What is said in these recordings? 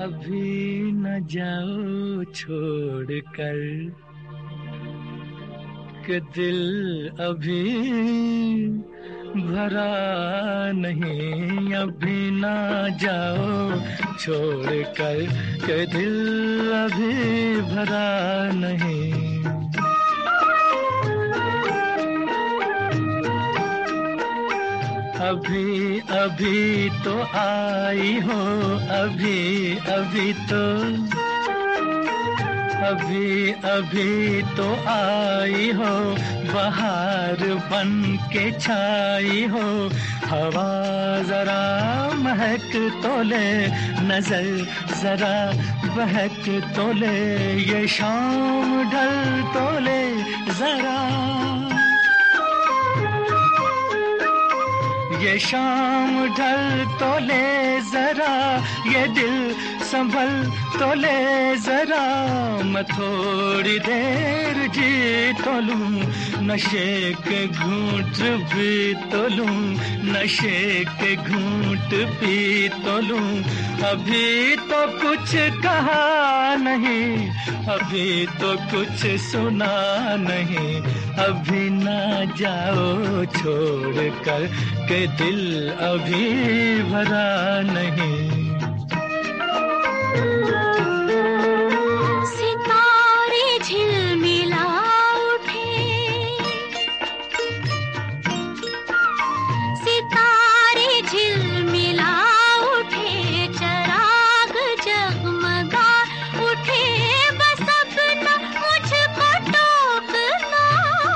अभी न जाओ छोड़ कर कि दिल अभी भरा नहीं, अभी न जाओ छोड़ कर कि दिल अभी भरा नहीं। अभी अभी तो आई हो, अभी अभी तो, अभी अभी तो आई हो, बहार बन के छाई हो। हवा जरा महक तो ले, नजर जरा बहक तो ले, ये शाम ढल तो ले जरा, ये शाम ढल तो ले जरा, ये दिल संभल तो ले जरा। मैं थोड़ी देर जी तो लूं, नशे के घूंट भी तो लूं, नशे के घूंट पी तो लूं। अभी तो कुछ कहा नहीं, अभी तो कुछ सुना नहीं, अभी ना जाओ छोड़ कर के दिल अभी भरा नहीं। सितारे झिलमिला उठे, सितारे झिलमिला उठे, चराग जगमगा उठे, बस अपना मुझको टोकना,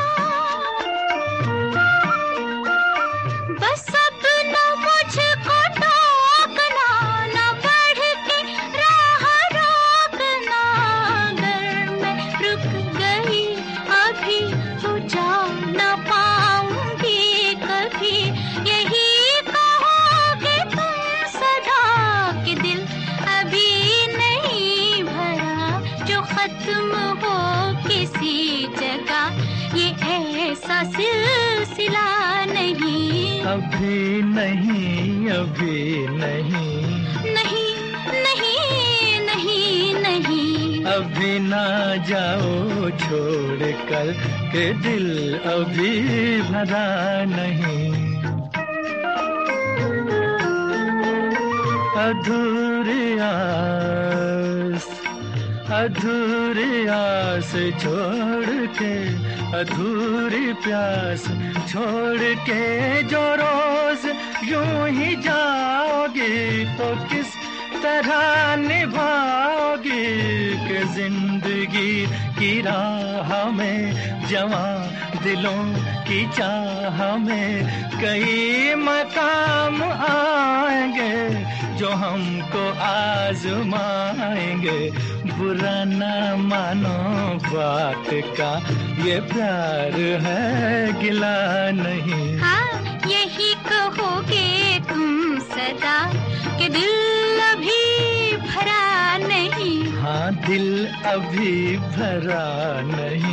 बस अपना मुझको टोकना, न बढ़ के राह रोकना। अगर मैं रुक गई अभी तो जा न पाऊंगी कभी, यही कहोगे तुम सदा कि दिल अभी नहीं भरा, जो खत्म हो किसी जगह ये ऐसा सिलसिला नहीं। अभी नहीं, अभी नहीं, नहीं नहीं नहीं नहीं, अभी ना जाओ छोड़ कर के दिल अभी भरा नहीं। अधूरी आस, अधूरी आस छोड़ के, अधूरी प्यास छोड़ के जो रोज यूं ही जाओगी, तो किस तरह निभाओगी कि जिंदगी की राह में, जवां दिलों की चाह में कई मकाम आएंगे जो हमको आजमाएंगे। बुरा न मानो बात का, ये प्यार है गिला नहीं। हाँ यही कहोगे तुम सदा कि दिल अभी भरा नहीं। हाँ दिल अभी भरा नहीं।